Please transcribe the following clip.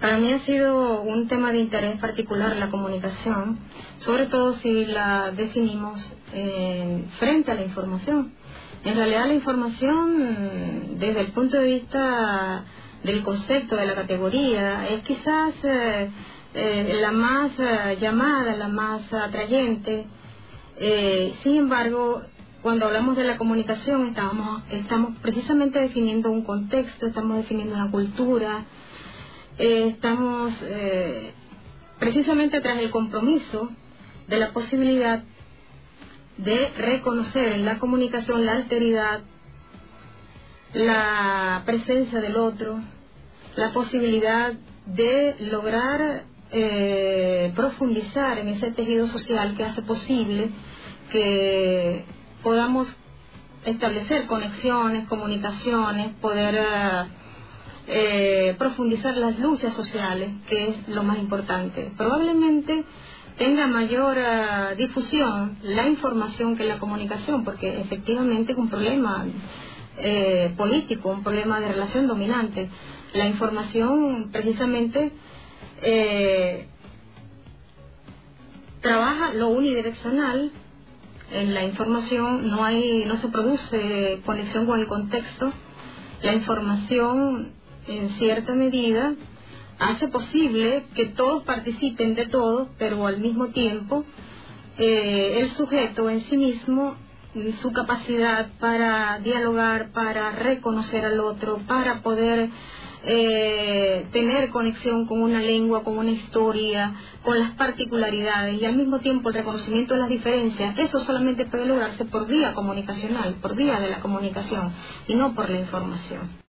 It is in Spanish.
Para mí ha sido un tema de interés particular la comunicación, sobre todo si la definimos frente a la información. En realidad la información, desde el punto de vista del concepto, de la categoría, es quizás la más llamada, la más atrayente. Sin embargo, cuando hablamos de la comunicación estamos precisamente definiendo un contexto, estamos definiendo una cultura, estamos precisamente tras el compromiso de la posibilidad de reconocer en la comunicación la alteridad, la presencia del otro, la posibilidad de lograr profundizar en ese tejido social que hace posible que podamos establecer conexiones, comunicaciones, poder profundizar las luchas sociales, que es lo más importante. Probablemente tenga mayor difusión la información que la comunicación, porque efectivamente es un problema político, un problema de relación dominante. La información precisamente trabaja lo unidireccional. En la información no se produce conexión con el contexto. La información en cierta medida hace posible que todos participen de todo, pero al mismo tiempo el sujeto en sí mismo, su capacidad para dialogar, para reconocer al otro, para poder tener conexión con una lengua, con una historia, con las particularidades y al mismo tiempo el reconocimiento de las diferencias, eso solamente puede lograrse por vía comunicacional, por vía de la comunicación y no por la información.